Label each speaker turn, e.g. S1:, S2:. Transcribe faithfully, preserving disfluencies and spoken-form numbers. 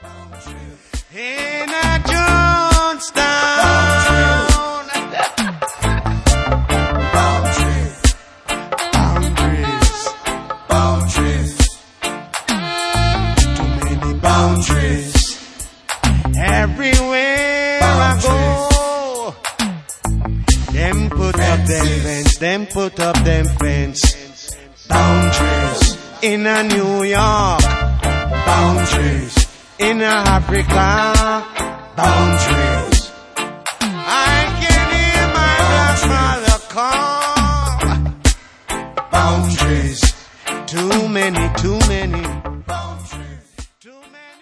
S1: In a Jonestown. Boundaries. Boundaries. Too many boundaries. Everywhere boundaries. I go, them put up them fence, them put up them fence. Boundaries. In a New York, boundaries. In a Africa, boundaries.